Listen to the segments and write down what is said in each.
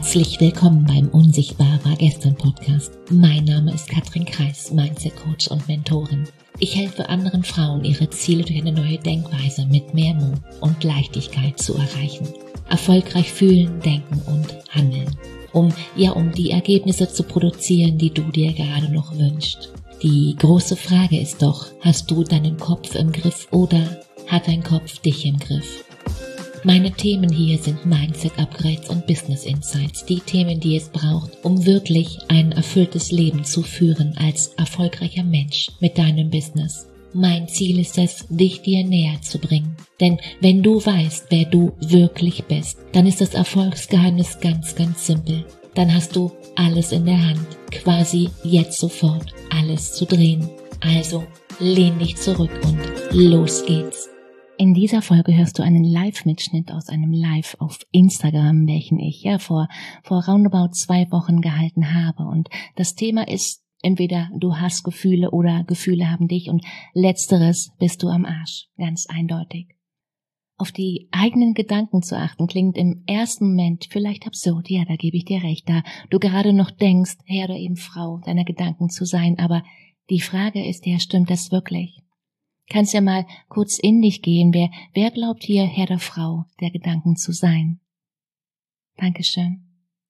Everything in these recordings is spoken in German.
Herzlich willkommen beim Unsichtbar war gestern Podcast. Mein Name ist Katrin Kreis, Mindset Coach und Mentorin. Ich helfe anderen Frauen, ihre Ziele durch eine neue Denkweise mit mehr Mut und Leichtigkeit zu erreichen. Erfolgreich fühlen, denken und handeln. Um die Ergebnisse zu produzieren, die du dir gerade noch wünschst. Die große Frage ist doch, hast du deinen Kopf im Griff oder hat dein Kopf dich im Griff? Meine Themen hier sind Mindset-Upgrades und Business-Insights, die Themen, die es braucht, um wirklich ein erfülltes Leben zu führen als erfolgreicher Mensch mit deinem Business. Mein Ziel ist es, dich dir näher zu bringen. Denn wenn du weißt, wer du wirklich bist, dann ist das Erfolgsgeheimnis ganz, ganz simpel. Dann hast du alles in der Hand, quasi jetzt sofort alles zu drehen. Also lehn dich zurück und los geht's. In dieser Folge hörst du einen Live-Mitschnitt aus einem Live auf Instagram, welchen ich vor roundabout 2 Wochen gehalten habe. Und das Thema ist, entweder du hast Gefühle oder Gefühle haben dich und letzteres bist du am Arsch. Ganz eindeutig. Auf die eigenen Gedanken zu achten klingt im ersten Moment vielleicht absurd. Ja, da gebe ich dir recht, da du gerade noch denkst, Herr oder eben Frau deiner Gedanken zu sein. Aber die Frage ist ja, stimmt das wirklich? Kannst ja mal kurz in dich gehen. Wer glaubt hier, Herr oder Frau der Gedanken zu sein? Dankeschön.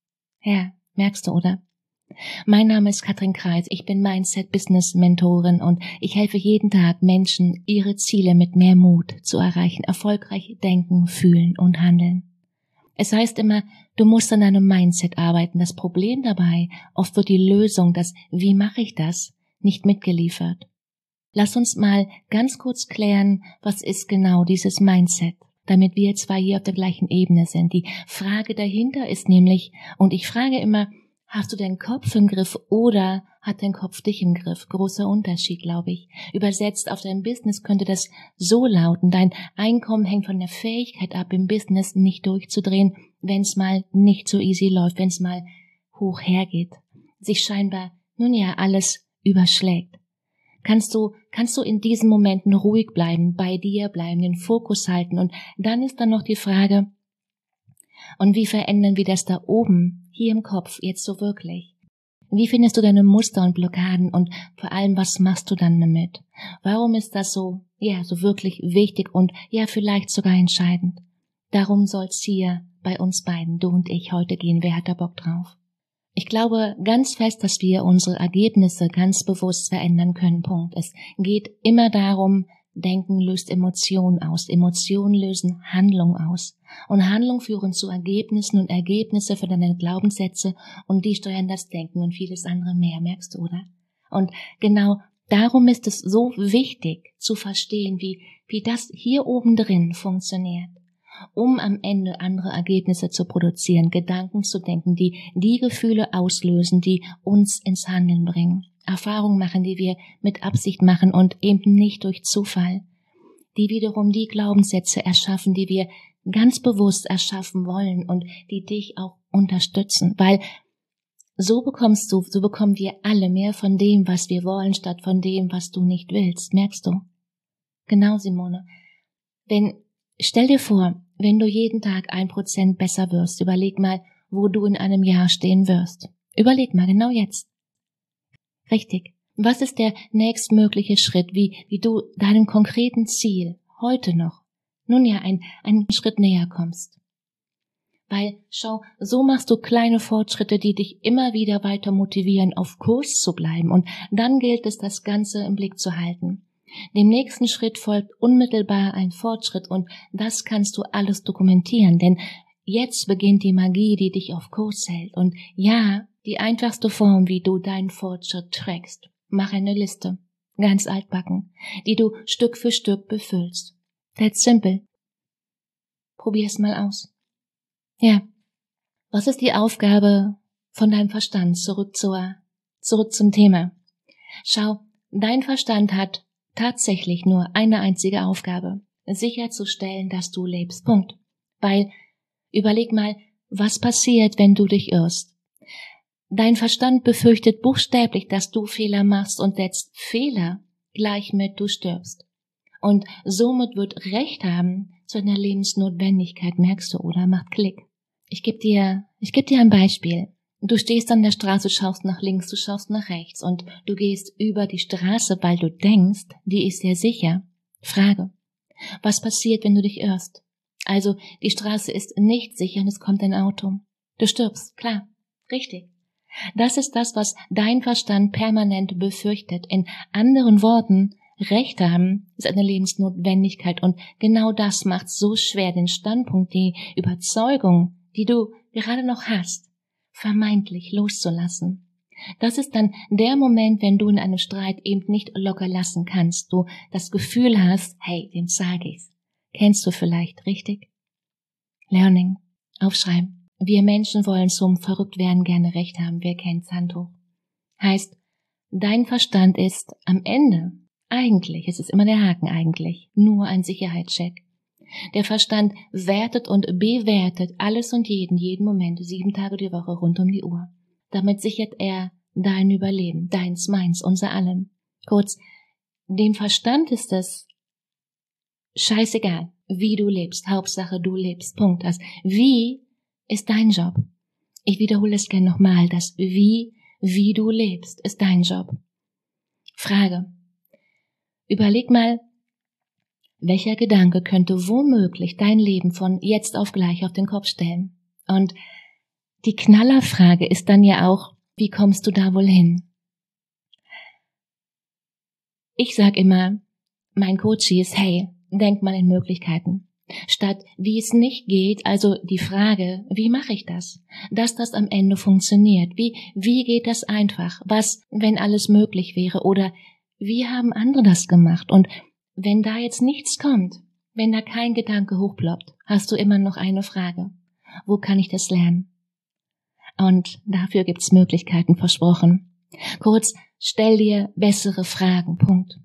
Ja, merkst du, oder? Mein Name ist Katrin Kreis. Ich bin Mindset-Business-Mentorin und ich helfe jeden Tag Menschen, ihre Ziele mit mehr Mut zu erreichen, erfolgreich denken, fühlen und handeln. Es heißt immer, du musst an deinem Mindset arbeiten. Das Problem dabei, oft wird die Lösung, das Wie mache ich das, nicht mitgeliefert. Lass uns mal ganz kurz klären, was ist genau dieses Mindset, damit wir zwei hier auf der gleichen Ebene sind. Die Frage dahinter ist nämlich, und ich frage immer, hast du deinen Kopf im Griff oder hat dein Kopf dich im Griff? Großer Unterschied, glaube ich. Übersetzt auf dein Business könnte das so lauten, dein Einkommen hängt von der Fähigkeit ab, im Business nicht durchzudrehen, wenn es mal nicht so easy läuft, wenn es mal hoch hergeht, sich scheinbar, alles überschlägt. Kannst du in diesen Momenten ruhig bleiben, bei dir bleiben, den Fokus halten und dann ist dann noch die Frage, und wie verändern wir das da oben, hier im Kopf, jetzt so wirklich? Wie findest du deine Muster und Blockaden und vor allem, was machst du dann damit? Warum ist das so wirklich wichtig und vielleicht sogar entscheidend? Darum soll's hier bei uns beiden, du und ich, heute gehen. Wer hat da Bock drauf? Ich glaube ganz fest, dass wir unsere Ergebnisse ganz bewusst verändern können. Punkt. Es geht immer darum, Denken löst Emotionen aus, Emotionen lösen Handlung aus und Handlung führen zu Ergebnissen und Ergebnisse für deine Glaubenssätze und die steuern das Denken und vieles andere mehr, merkst du, oder? Und genau darum ist es so wichtig zu verstehen, wie das hier oben drin funktioniert, um am Ende andere Ergebnisse zu produzieren, Gedanken zu denken, die Gefühle auslösen, die uns ins Handeln bringen. Erfahrungen machen, die wir mit Absicht machen und eben nicht durch Zufall, die wiederum die Glaubenssätze erschaffen, die wir ganz bewusst erschaffen wollen und die dich auch unterstützen, weil so bekommen wir alle mehr von dem, was wir wollen, statt von dem, was du nicht willst, merkst du? Genau, Simone. Stell dir vor, wenn du jeden Tag 1% besser wirst, überleg mal, wo du in einem Jahr stehen wirst. Überleg mal, genau jetzt. Richtig. Was ist der nächstmögliche Schritt, wie du deinem konkreten Ziel heute noch, einen Schritt näher kommst? Weil, schau, so machst du kleine Fortschritte, die dich immer wieder weiter motivieren, auf Kurs zu bleiben. Und dann gilt es, das Ganze im Blick zu halten. Dem nächsten Schritt folgt unmittelbar ein Fortschritt und das kannst du alles dokumentieren, denn jetzt beginnt die Magie, die dich auf Kurs hält. Und die einfachste Form, wie du deinen Fortschritt trackst. Mach eine Liste, ganz altbacken, die du Stück für Stück befüllst. That's simple. Probier's mal aus. Was ist die Aufgabe von deinem Verstand? Zurück zum Thema. Schau, dein Verstand hat tatsächlich nur eine einzige Aufgabe, sicherzustellen, dass du lebst. Punkt. Weil, überleg mal, was passiert, wenn du dich irrst? Dein Verstand befürchtet buchstäblich, dass du Fehler machst und setzt Fehler gleich mit du stirbst. Und somit wird Recht haben zu einer Lebensnotwendigkeit, merkst du, oder? Macht Klick. Ich gebe dir ein Beispiel. Du stehst an der Straße, schaust nach links, du schaust nach rechts und du gehst über die Straße, weil du denkst, die ist sehr sicher. Frage: Was passiert, wenn du dich irrst? Also, die Straße ist nicht sicher und es kommt ein Auto. Du stirbst, klar, richtig. Das ist das, was dein Verstand permanent befürchtet. In anderen Worten, Recht haben ist eine Lebensnotwendigkeit und genau das macht so schwer, den Standpunkt, die Überzeugung, die du gerade noch hast, vermeintlich loszulassen. Das ist dann der Moment, wenn du in einem Streit eben nicht locker lassen kannst, du das Gefühl hast, hey, dem sage ich's. Kennst du vielleicht, richtig? Learning, aufschreiben. Wir Menschen wollen zum Verrücktwerden gerne Recht haben, wer kennt's, Hand hoch. Heißt, dein Verstand ist am Ende, eigentlich, es ist immer der Haken eigentlich, nur ein Sicherheitscheck. Der Verstand wertet und bewertet alles und jeden Moment, 7 Tage die Woche, rund um die Uhr. Damit sichert er dein Überleben, deins, meins, unser allem. Kurz, dem Verstand ist es scheißegal, wie du lebst. Hauptsache, du lebst. Punkt. Das Wie ist dein Job. Ich wiederhole es gerne nochmal. Das Wie du lebst, ist dein Job. Frage: Überleg mal, welcher Gedanke könnte womöglich dein Leben von jetzt auf gleich auf den Kopf stellen? Und die Knallerfrage ist dann ja auch, wie kommst du da wohl hin? Ich sag immer, mein Coach ist, hey, denk mal in Möglichkeiten. Statt wie es nicht geht, also die Frage, wie mache ich das? Dass das am Ende funktioniert. Wie geht das einfach? Was, wenn alles möglich wäre? Oder wie haben andere das gemacht? Und wenn da jetzt nichts kommt, wenn da kein Gedanke hochploppt, hast du immer noch eine Frage. Wo kann ich das lernen? Und dafür gibt's Möglichkeiten, versprochen. Kurz, stell dir bessere Fragen. Punkt.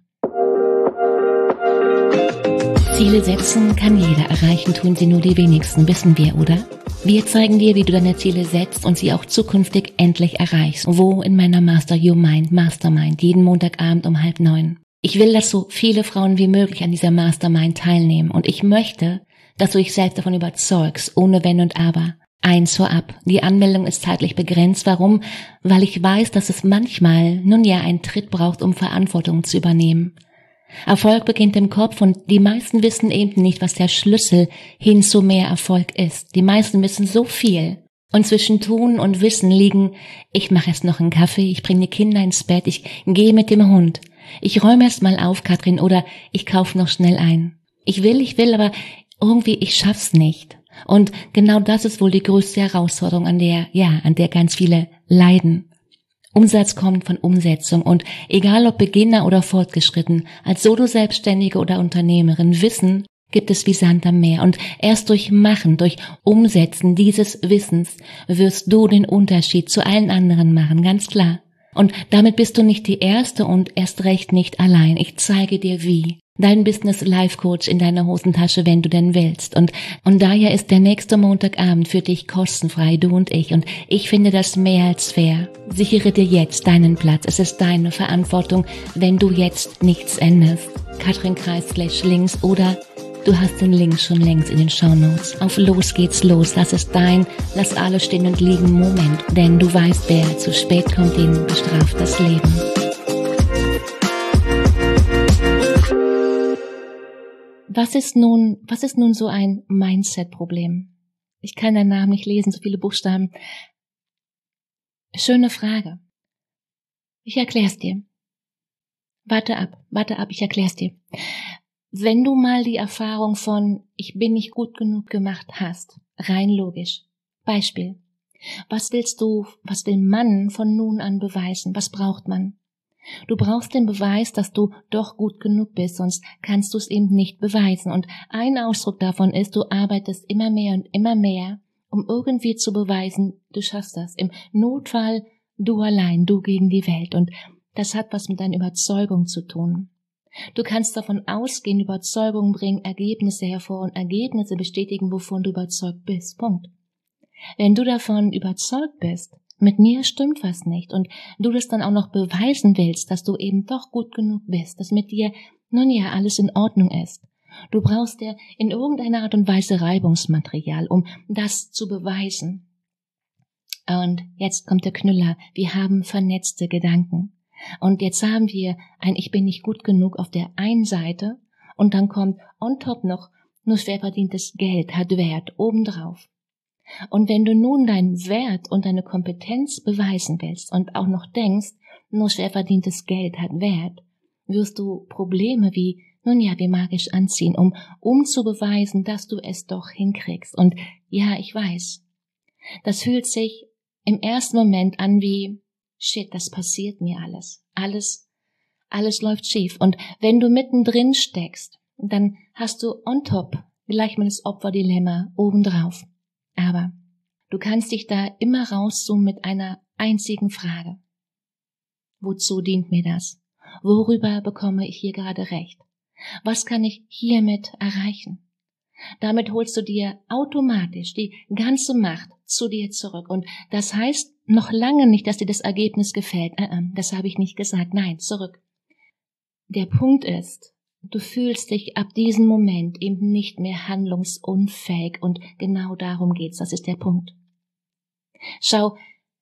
Ziele setzen kann jeder erreichen, tun sie nur die wenigsten, wissen wir, oder? Wir zeigen dir, wie du deine Ziele setzt und sie auch zukünftig endlich erreichst. Wo? In meiner Master Your Mind Mastermind, jeden Montagabend um 8:30. Ich will, dass so viele Frauen wie möglich an dieser Mastermind teilnehmen und ich möchte, dass du dich selbst davon überzeugst, ohne Wenn und Aber. Eins vorab, die Anmeldung ist zeitlich begrenzt. Warum? Weil ich weiß, dass es manchmal, einen Tritt braucht, um Verantwortung zu übernehmen. Erfolg beginnt im Kopf und die meisten wissen eben nicht, was der Schlüssel hin zu mehr Erfolg ist. Die meisten wissen so viel. Und zwischen Tun und Wissen liegen, ich mache erst noch einen Kaffee, ich bringe die Kinder ins Bett, ich gehe mit dem Hund. Ich räume erst mal auf, Katrin, oder ich kaufe noch schnell ein. Ich will, aber irgendwie, ich schaff's nicht. Und genau das ist wohl die größte Herausforderung, an der ganz viele leiden. Umsatz kommt von Umsetzung und egal ob Beginner oder fortgeschritten, als Solo-Selbstständige oder Unternehmerin, Wissen gibt es wie Sand am Meer und erst durch Machen, durch Umsetzen dieses Wissens wirst du den Unterschied zu allen anderen machen, ganz klar. Und damit bist du nicht die Erste und erst recht nicht allein. Ich zeige dir wie. Dein Business-Life-Coach in deiner Hosentasche, wenn du denn willst. Und daher ist der nächste Montagabend für dich kostenfrei, du und ich. Und ich finde das mehr als fair. Sichere dir jetzt deinen Platz. Es ist deine Verantwortung, wenn du jetzt nichts änderst. Katrin Kreis/links oder du hast den Link schon längst in den Shownotes. Auf los geht's los. Das ist dein, lass alles stehen und liegen Moment. Denn du weißt, wer zu spät kommt, den bestraft das Leben. Was ist nun so ein Mindset-Problem? Ich kann deinen Namen nicht lesen, so viele Buchstaben. Schöne Frage. Ich erklär's dir. Warte ab, ich erklär's dir. Wenn du mal die Erfahrung von ich bin nicht gut genug gemacht hast, rein logisch. Beispiel. Was will man von nun an beweisen? Was braucht man? Du brauchst den Beweis, dass du doch gut genug bist, sonst kannst du es eben nicht beweisen. Und ein Ausdruck davon ist, du arbeitest immer mehr und immer mehr, um irgendwie zu beweisen, du schaffst das. Im Notfall du allein, du gegen die Welt. Und das hat was mit deiner Überzeugung zu tun. Du kannst davon ausgehen, Überzeugungen bringen Ergebnisse hervor und Ergebnisse bestätigen, wovon du überzeugt bist. Punkt. Wenn du davon überzeugt bist, mit mir stimmt was nicht und du das dann auch noch beweisen willst, dass du eben doch gut genug bist, dass mit dir, alles in Ordnung ist Du brauchst ja in irgendeiner Art und Weise Reibungsmaterial, um das zu beweisen. Und jetzt kommt der Knüller. Wir haben vernetzte Gedanken. Und jetzt haben wir ein Ich bin nicht gut genug auf der einen Seite und dann kommt on top noch nur schwer verdientes Geld hat Wert obendrauf. Und wenn du nun deinen Wert und deine Kompetenz beweisen willst und auch noch denkst, nur schwer verdientes Geld hat Wert, wirst du Probleme wie magisch anziehen, um zu beweisen, dass du es doch hinkriegst. Und ja, ich weiß, das fühlt sich im ersten Moment an wie, shit, das passiert mir alles. Alles läuft schief. Und wenn du mittendrin steckst, dann hast du on top gleich mal das Opferdilemma obendrauf. Aber du kannst dich da immer rauszoomen mit einer einzigen Frage. Wozu dient mir das? Worüber bekomme ich hier gerade recht? Was kann ich hiermit erreichen? Damit holst du dir automatisch die ganze Macht zu dir zurück. Und das heißt noch lange nicht, dass dir das Ergebnis gefällt. Das habe ich nicht gesagt. Nein, zurück. Der Punkt ist, du fühlst dich ab diesem Moment eben nicht mehr handlungsunfähig und genau darum geht's. Das ist der Punkt. Schau,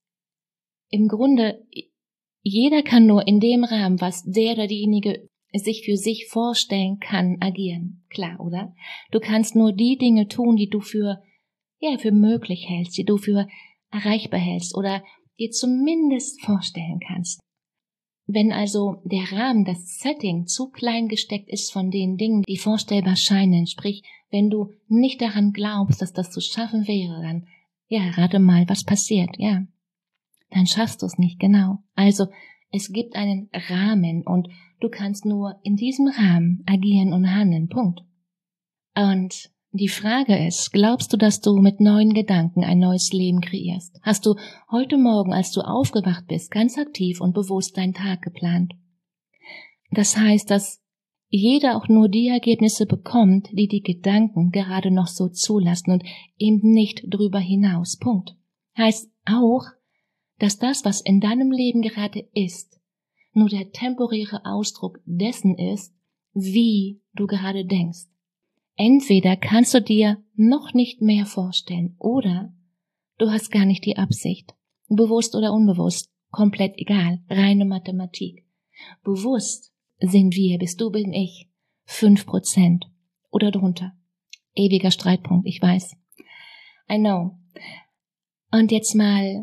im Grunde, jeder kann nur in dem Rahmen, was der oder diejenige sich für sich vorstellen kann, agieren. Klar, oder? Du kannst nur die Dinge tun, die du für möglich hältst, die du für erreichbar hältst oder dir zumindest vorstellen kannst. Wenn also der Rahmen, das Setting zu klein gesteckt ist von den Dingen, die vorstellbar scheinen, sprich, wenn du nicht daran glaubst, dass das zu schaffen wäre, dann, rate mal, was passiert, dann schaffst du es nicht, genau. Also, es gibt einen Rahmen und du kannst nur in diesem Rahmen agieren und handeln, Punkt. Und die Frage ist, glaubst du, dass du mit neuen Gedanken ein neues Leben kreierst? Hast du heute Morgen, als du aufgewacht bist, ganz aktiv und bewusst deinen Tag geplant? Das heißt, dass jeder auch nur die Ergebnisse bekommt, die die Gedanken gerade noch so zulassen und eben nicht drüber hinaus. Punkt. Heißt auch, dass das, was in deinem Leben gerade ist, nur der temporäre Ausdruck dessen ist, wie du gerade denkst. Entweder kannst du dir noch nicht mehr vorstellen oder du hast gar nicht die Absicht. Bewusst oder unbewusst, komplett egal, reine Mathematik. Bewusst sind wir, bist du, bin ich, 5% oder drunter. Ewiger Streitpunkt, ich weiß. I know. Und jetzt mal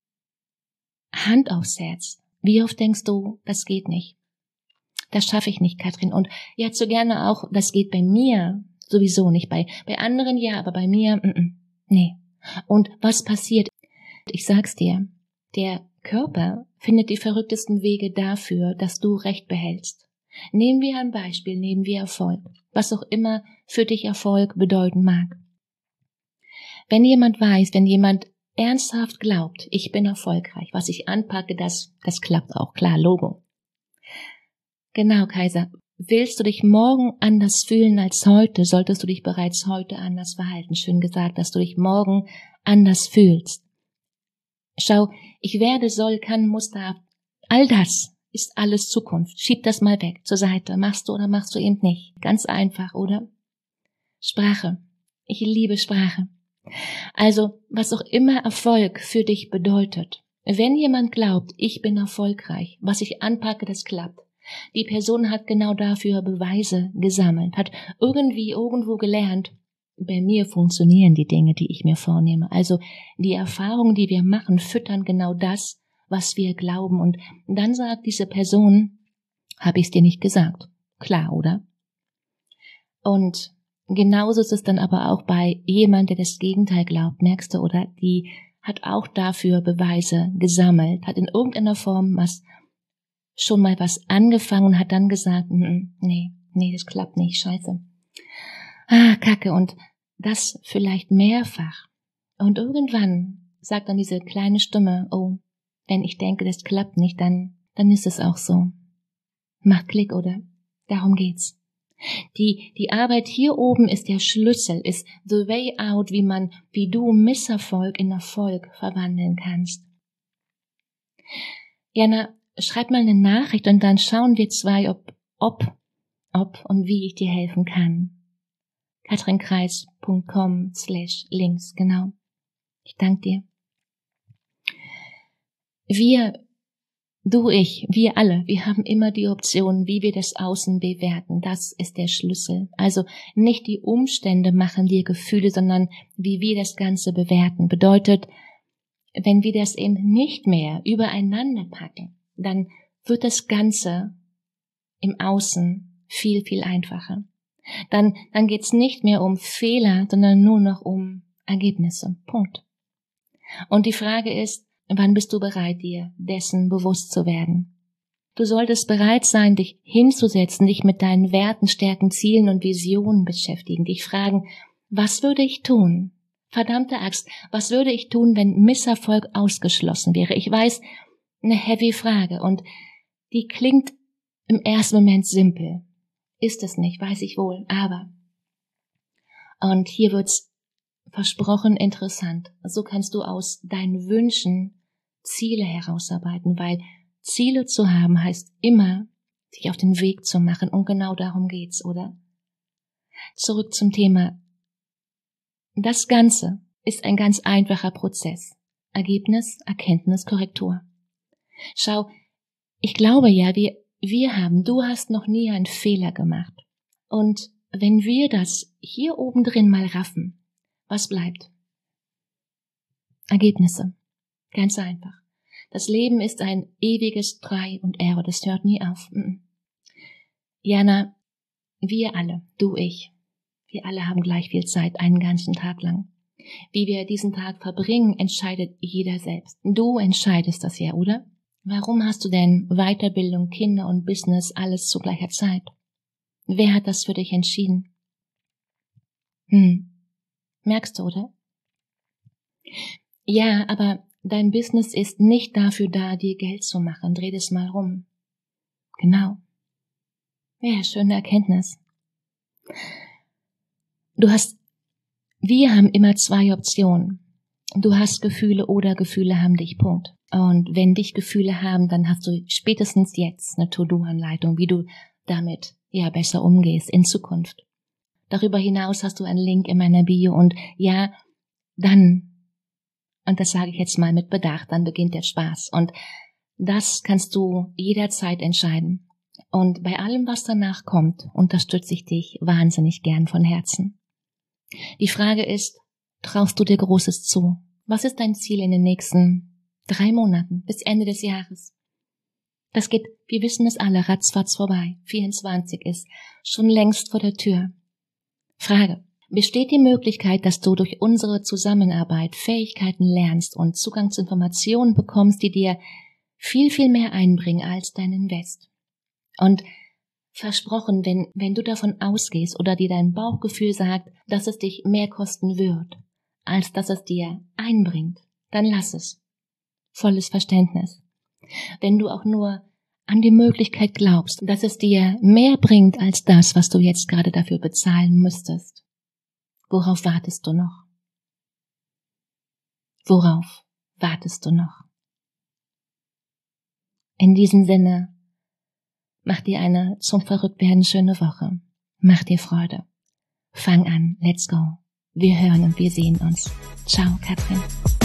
Hand aufs Herz. Wie oft denkst du, das geht nicht? Das schaffe ich nicht, Katrin. Und ja, zu gerne auch, das geht bei mir sowieso nicht. Bei anderen ja, aber bei mir, nee. Und was passiert? Ich sag's dir, der Körper findet die verrücktesten Wege dafür, dass du Recht behältst. Nehmen wir ein Beispiel, nehmen wir Erfolg. Was auch immer für dich Erfolg bedeuten mag. Wenn jemand weiß, wenn jemand ernsthaft glaubt, ich bin erfolgreich, was ich anpacke, das klappt auch, klar, Logo. Genau, Kaiser. Willst du dich morgen anders fühlen als heute, solltest du dich bereits heute anders verhalten. Schön gesagt, dass du dich morgen anders fühlst. Schau, ich werde, soll, kann, muss, darf. All das ist alles Zukunft. Schieb das mal weg, zur Seite. Machst du oder machst du eben nicht. Ganz einfach, oder? Sprache. Ich liebe Sprache. Also, was auch immer Erfolg für dich bedeutet. Wenn jemand glaubt, ich bin erfolgreich, was ich anpacke, das klappt. Die Person hat genau dafür Beweise gesammelt, hat irgendwo gelernt, bei mir funktionieren die Dinge, die ich mir vornehme. Also die Erfahrungen, die wir machen, füttern genau das, was wir glauben. Und dann sagt diese Person, habe ich es dir nicht gesagt. Klar, oder? Und genauso ist es dann aber auch bei jemand, der das Gegenteil glaubt, merkst du, oder? Die hat auch dafür Beweise gesammelt, hat in irgendeiner Form schon mal was angefangen und hat dann gesagt, nee, das klappt nicht, scheiße. Kacke, und das vielleicht mehrfach. Und irgendwann sagt dann diese kleine Stimme, oh, wenn ich denke, das klappt nicht, dann ist es auch so. Macht Klick, oder? Darum geht's. Die Arbeit hier oben ist der Schlüssel, ist the way out, wie du Misserfolg in Erfolg verwandeln kannst. Jana, schreib mal eine Nachricht und dann schauen wir zwei, ob und wie ich dir helfen kann. katrinkreis.com/links, genau. Ich danke dir. Du, ich, wir alle, wir haben immer die Option, wie wir das Außen bewerten. Das ist der Schlüssel. Also nicht die Umstände machen dir Gefühle, sondern wie wir das Ganze bewerten. Bedeutet, wenn wir das eben nicht mehr übereinander packen, dann wird das Ganze im Außen viel, viel einfacher. Dann geht's nicht mehr um Fehler, sondern nur noch um Ergebnisse. Punkt. Und die Frage ist, wann bist du bereit, dir dessen bewusst zu werden? Du solltest bereit sein, dich hinzusetzen, dich mit deinen Werten, Stärken, Zielen und Visionen beschäftigen, dich fragen, was würde ich tun? Verdammte Axt, was würde ich tun, wenn Misserfolg ausgeschlossen wäre? Ich weiß, eine heavy Frage und die klingt im ersten Moment simpel. Ist es nicht, weiß ich wohl, aber. Und hier wird's versprochen interessant. So kannst du aus deinen Wünschen Ziele herausarbeiten, weil Ziele zu haben heißt immer, sich auf den Weg zu machen und genau darum geht's, oder? Zurück zum Thema. Das Ganze ist ein ganz einfacher Prozess. Ergebnis, Erkenntnis, Korrektur. Schau, ich glaube ja, du hast noch nie einen Fehler gemacht. Und wenn wir das hier oben drin mal raffen, was bleibt? Ergebnisse. Ganz einfach. Das Leben ist ein ewiges Try und Error, das hört nie auf. Jana, wir alle, du, ich, wir alle haben gleich viel Zeit, einen ganzen Tag lang. Wie wir diesen Tag verbringen, entscheidet jeder selbst. Du entscheidest das ja, oder? Warum hast du denn Weiterbildung, Kinder und Business alles zu gleicher Zeit? Wer hat das für dich entschieden? Merkst du, oder? Ja, aber dein Business ist nicht dafür da, dir Geld zu machen. Dreh das mal rum. Genau. Ja, schöne Erkenntnis. Wir haben immer zwei Optionen. Du hast Gefühle oder Gefühle haben dich, Punkt. Und wenn dich Gefühle haben, dann hast du spätestens jetzt eine To-Do-Anleitung, wie du damit ja besser umgehst in Zukunft. Darüber hinaus hast du einen Link in meiner Bio und ja, dann, und das sage ich jetzt mal mit Bedacht, dann beginnt der Spaß. Und das kannst du jederzeit entscheiden. Und bei allem, was danach kommt, unterstütze ich dich wahnsinnig gern von Herzen. Die Frage ist, traust du dir Großes zu? Was ist dein Ziel in den nächsten 3 Monaten bis Ende des Jahres? Das geht, wir wissen es alle, ratzfatz vorbei. 24 ist schon längst vor der Tür. Frage, besteht die Möglichkeit, dass du durch unsere Zusammenarbeit Fähigkeiten lernst und Zugang zu Informationen bekommst, die dir viel, viel mehr einbringen als dein Invest? Und versprochen, wenn du davon ausgehst oder dir dein Bauchgefühl sagt, dass es dich mehr kosten wird, als dass es dir einbringt, dann lass es. Volles Verständnis. Wenn du auch nur an die Möglichkeit glaubst, dass es dir mehr bringt als das, was du jetzt gerade dafür bezahlen müsstest, worauf wartest du noch? Worauf wartest du noch? In diesem Sinne, mach dir eine zum Verrücktwerden schöne Woche. Mach dir Freude. Fang an. Let's go. Wir hören und wir sehen uns. Ciao, Katrin.